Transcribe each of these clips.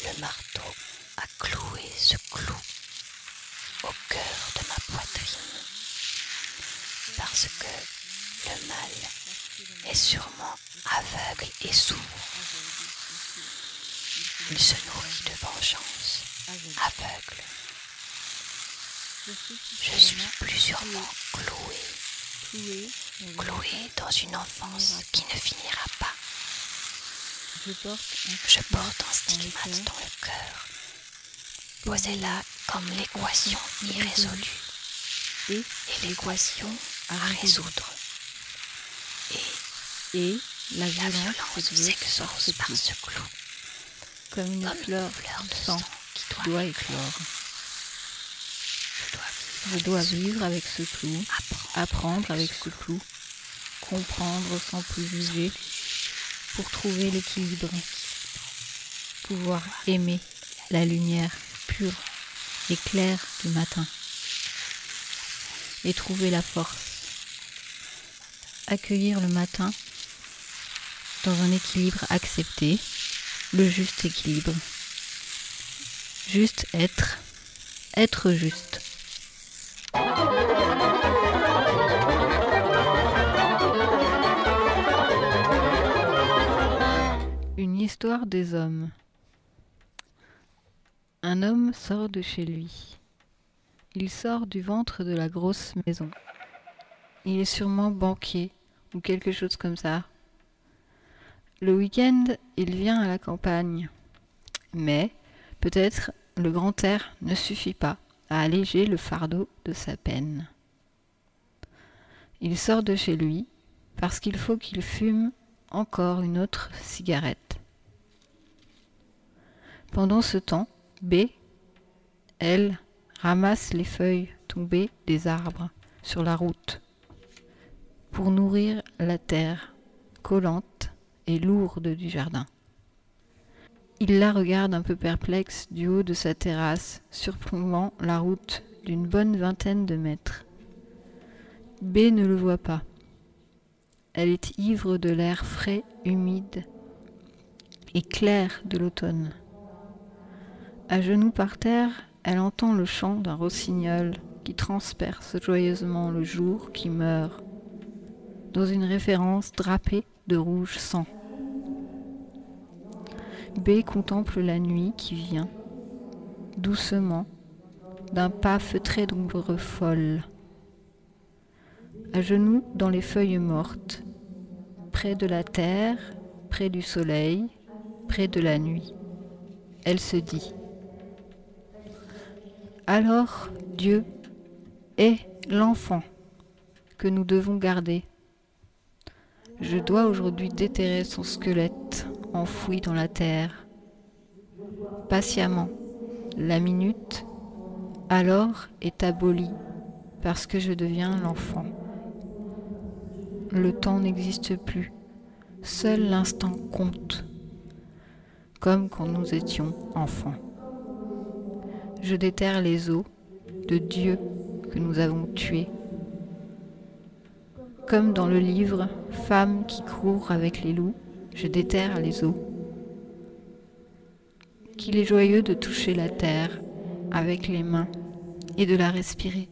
le marteau a cloué ce clou au cœur de ma poitrine, parce que le mal est sûrement aveugle et sourd. Il se nourrit de vengeance, aveugle. Je suis plus sûrement cloué dans une enfance qui ne finira pas. Je porte un stigmate dans le cœur, posé là comme l'équation irrésolue, et l'équation à résoudre. Et la violence s'exauce par ce clou, comme une fleur de sang qui doit éclore. Je dois vivre avec ce clou, Apprendre avec ce clou, comprendre sans plus juger, pour trouver l'équilibre, pouvoir aimer la lumière pure et claire du matin, et trouver la force, accueillir le matin dans un équilibre accepté, le juste équilibre, juste être juste. Une histoire des hommes. Un homme sort de chez lui. Il sort du ventre de la grosse maison. Il est sûrement banquier ou quelque chose comme ça. Le week-end, il vient à la campagne. Mais peut-être le grand air ne suffit pas à alléger le fardeau de sa peine. Il sort de chez lui parce qu'il faut qu'il fume encore une autre cigarette. Pendant ce temps, B, elle, ramasse les feuilles tombées des arbres sur la route pour nourrir la terre collante et lourde du jardin. Il la regarde un peu perplexe du haut de sa terrasse, surplombant la route d'une bonne vingtaine de mètres. B ne le voit pas. Elle est ivre de l'air frais, humide et clair de l'automne. À genoux par terre, elle entend le chant d'un rossignol qui transperce joyeusement le jour qui meurt, dans une référence drapée de rouge sang. B contemple la nuit qui vient, doucement, d'un pas feutré d'ombre folle. À genoux dans les feuilles mortes, près de la terre, près du soleil, près de la nuit, elle se dit: alors Dieu est l'enfant que nous devons garder. Je dois aujourd'hui déterrer son squelette enfoui dans la terre. Patiemment, la minute alors est abolie parce que je deviens l'enfant. Le temps n'existe plus, seul l'instant compte, comme quand nous étions enfants. Je déterre les os de Dieu que nous avons tués. Comme dans le livre « Femme qui court avec les loups », je déterre les os. Qu'il est joyeux de toucher la terre avec les mains et de la respirer.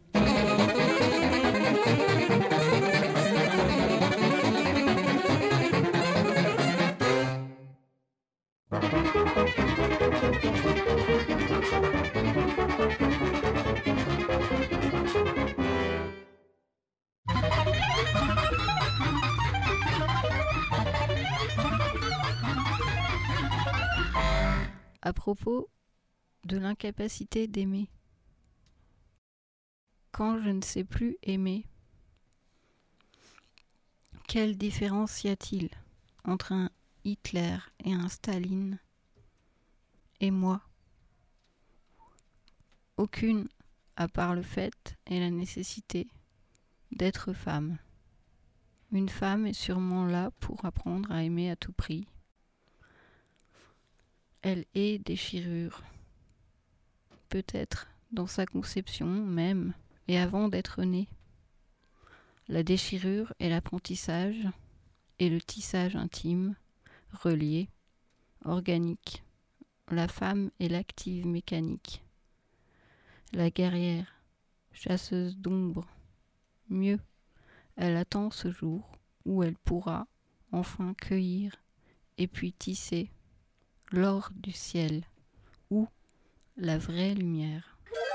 À propos de l'incapacité d'aimer. Quand je ne sais plus aimer, quelle différence y a-t-il entre un Hitler et un Staline et moi? Aucune, à part le fait et la nécessité d'être femme. Une femme est sûrement là pour apprendre à aimer à tout prix. Elle est déchirure. Peut-être dans sa conception même et avant d'être née. La déchirure est l'apprentissage et le tissage intime, relié, organique, la femme est l'active mécanique, la guerrière, chasseuse d'ombre. Mieux, elle attend ce jour où elle pourra enfin cueillir et puis tisser l'or du ciel ou la vraie lumière.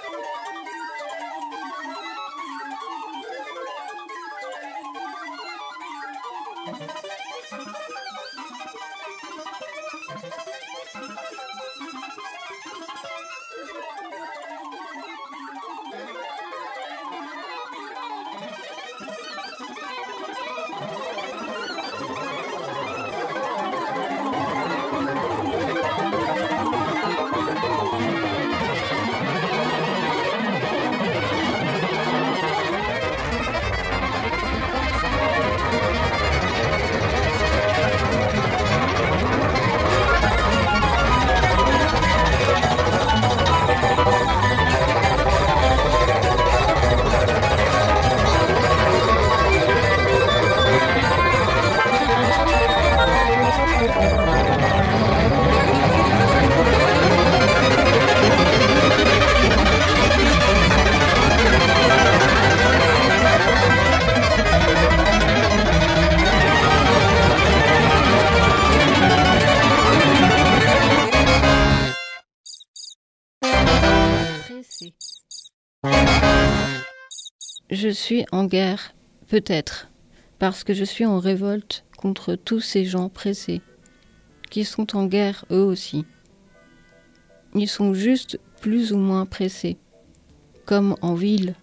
Je suis en guerre, peut-être, parce que je suis en révolte contre tous ces gens pressés, qui sont en guerre eux aussi. Ils sont juste plus ou moins pressés, comme en ville.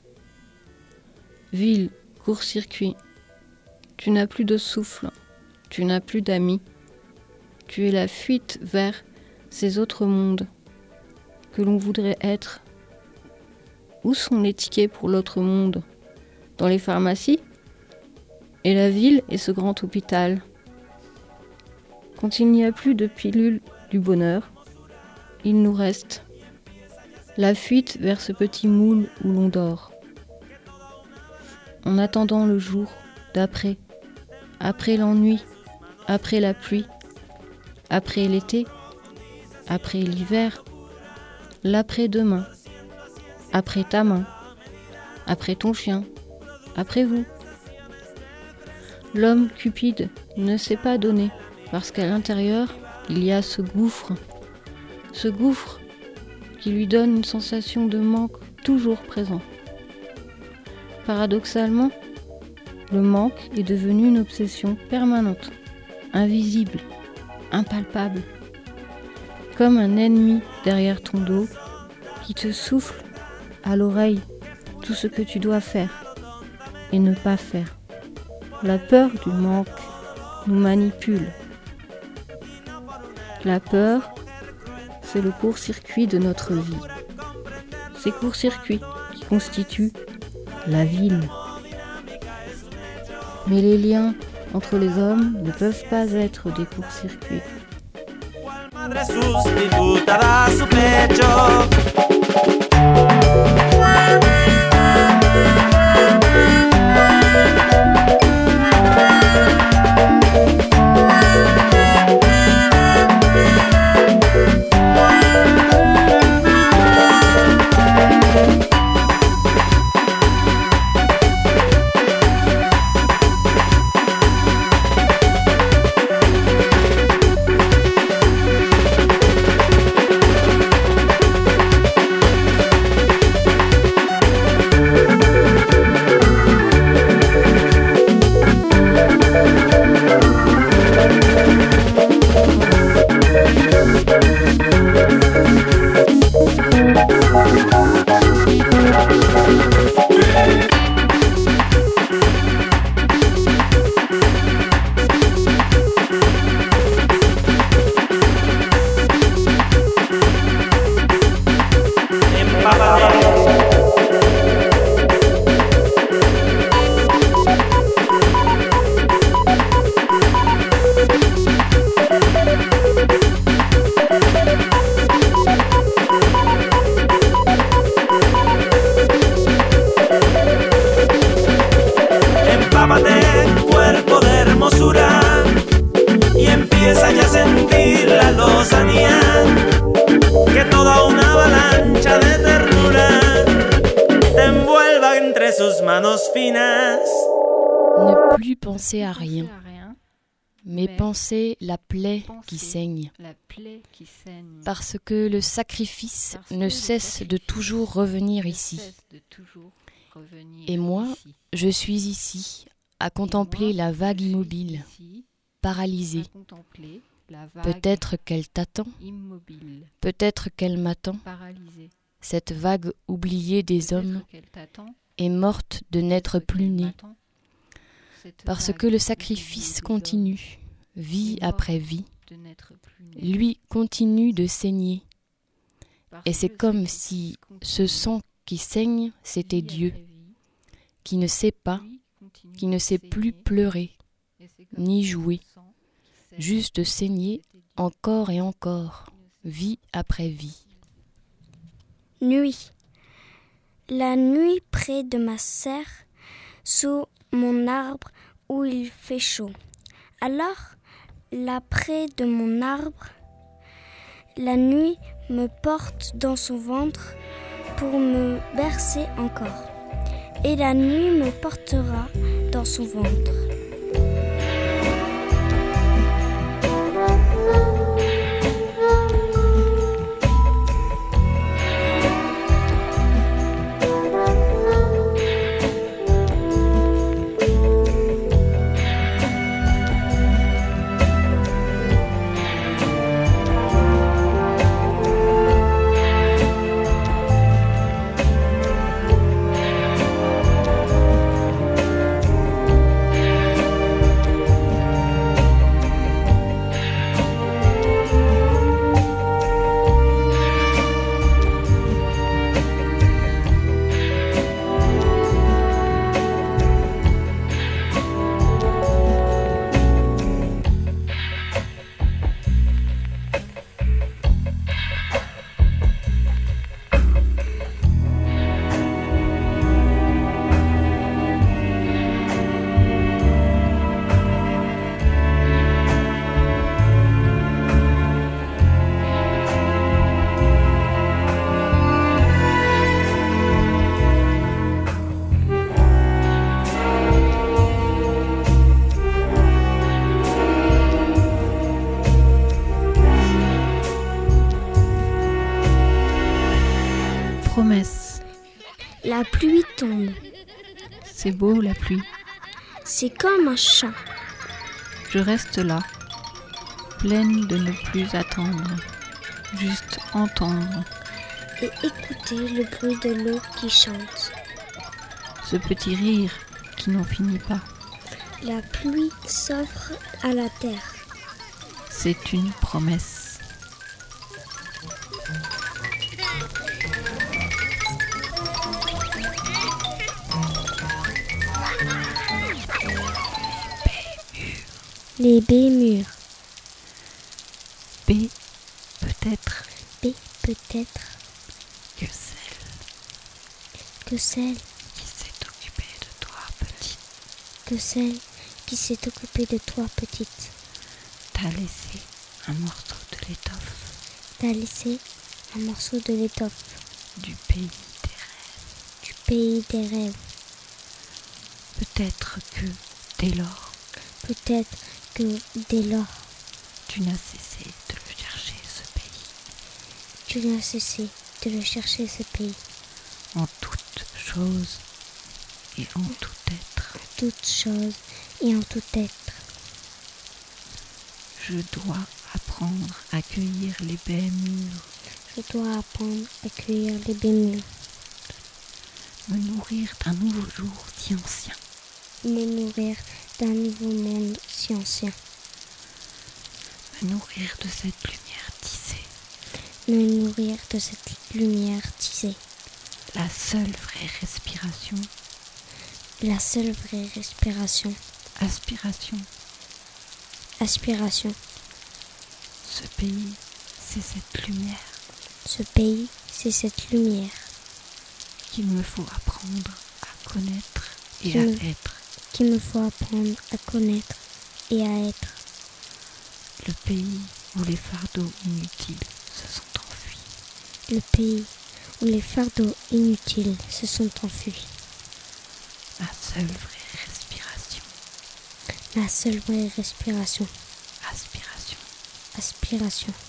Ville, court-circuit. Tu n'as plus de souffle, tu n'as plus d'amis. Tu es la fuite vers ces autres mondes que l'on voudrait être. Où sont les tickets pour l'autre monde ? Dans les pharmacies ? Et la ville est ce grand hôpital. Quand il n'y a plus de pilule du bonheur, il nous reste la fuite vers ce petit moule où l'on dort. En attendant le jour d'après, après l'ennui, après la pluie, après l'été, après l'hiver, l'après-demain, après ta main, après ton chien, après vous. L'homme cupide ne sait pas donner parce qu'à l'intérieur, il y a ce gouffre qui lui donne une sensation de manque toujours présent. Paradoxalement, le manque est devenu une obsession permanente, invisible, impalpable, comme un ennemi derrière ton dos qui te souffle à l'oreille tout ce que tu dois faire et ne pas faire. La peur du manque nous manipule. La peur, c'est le court-circuit de notre vie. Ces courts-circuits qui constituent la ville. Mais les liens entre les hommes ne peuvent pas être des courts-circuits. manos finas. Ne plus penser à rien, mais penser la plaie qui saigne. Parce que le sacrifice ne cesse de toujours revenir ici. Et moi, je suis ici, à contempler la vague immobile, paralysée. Peut-être qu'elle t'attend, peut-être qu'elle m'attend. Cette vague oubliée des hommes est morte de n'être plus née. Parce que le sacrifice continue, vie après vie. Lui continue de saigner. Et c'est comme si ce sang qui saigne, c'était Dieu, qui ne sait pas, qui ne sait plus pleurer, ni jouer, juste saigner encore et encore, vie après vie. Nuit. La nuit près de ma serre, sous mon arbre où il fait chaud. Alors, là près de mon arbre, la nuit me porte dans son ventre pour me bercer encore. Et la nuit me portera dans son ventre. Promesse. La pluie tombe. C'est beau la pluie. C'est comme un chant. Je reste là, pleine de ne plus attendre, juste entendre Et écouter le bruit de l'eau qui chante. ce petit rire qui n'en finit pas. La pluie s'offre à la terre. C'est une promesse. Les baies mûres. B, peut-être B, peut-être que celle que celle qui s'est occupée de toi, petite, que celle qui s'est occupée de toi, petite, t'a laissé un morceau de l'étoffe t'a laissé un morceau de l'étoffe du pays des rêves. du pays des rêves. Peut-être que dès lors, Peut-être que dès lors, tu n'as cessé de le chercher, ce pays, tu n'as cessé de le chercher, ce pays, en toute chose et en tout être. toutes choses et en tout être. Je dois apprendre à cueillir les baies mûres, Je dois apprendre à cueillir les baies mûres, me nourrir d'un nouveau jour si ancien, me nourrir d'un nouveau monde si ancien, me nourrir de cette lumière tissée, me nourrir de cette lumière tissée, la seule vraie respiration, la seule vraie respiration, aspiration. aspiration. Ce pays, c'est cette lumière Ce pays, c'est cette lumière qu'il me faut apprendre à connaître et Qu'il à me- être. qu'il me faut apprendre à connaître et à être. Le pays où les fardeaux inutiles se sont enfuis. Le pays où les fardeaux inutiles se sont enfuis. La seule vraie respiration. La seule vraie respiration. Aspiration. Aspiration.